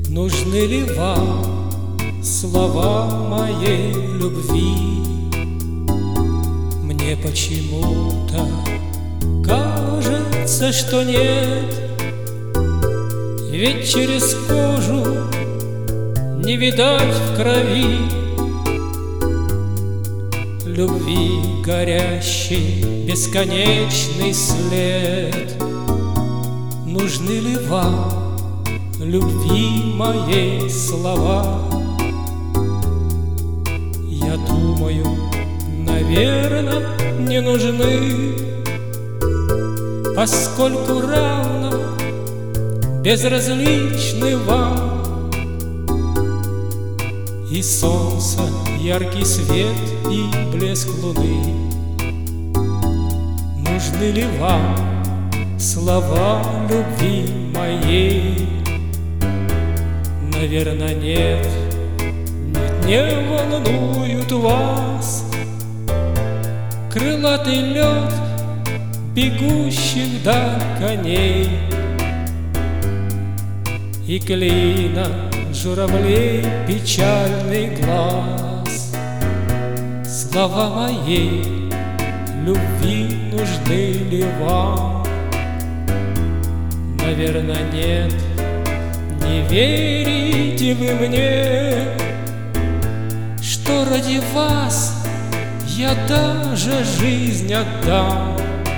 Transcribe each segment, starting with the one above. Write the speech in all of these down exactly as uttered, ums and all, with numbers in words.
Нужны ли вам слова моей любви? Мне почему-то кажется, что нет, ведь через кожу не видать в крови любви горящий бесконечный след. Нужны ли вам любви моей слова? Я думаю, наверно, не нужны, поскольку равно безразличны вам и солнце, яркий свет и блеск луны. Нужны ли вам слова любви моей? Наверно, нет, нет, не волнуют вас крылатый лед бегущих вдаль коней и клина журавлей печальный глаз. Слова моей любви нужны ли вам? Наверно, нет. Не верите вы мне, что ради вас я даже жизнь отдам?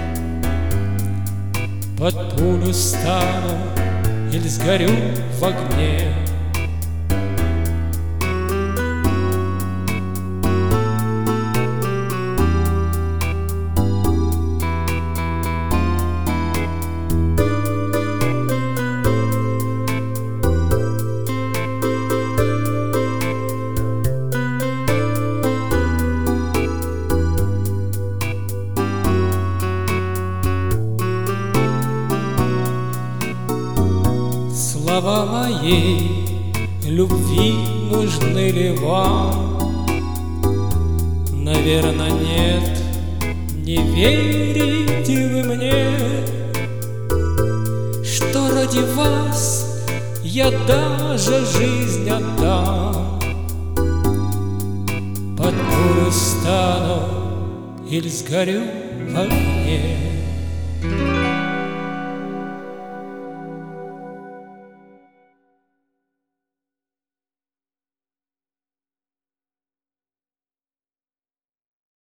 Под пулю стану или сгорю в огне. Слова моей любви нужны ли вам? Наверно, нет. Не верите вы мне, что ради вас я даже жизнь отдам? Под пулю стану или сгорю в огне.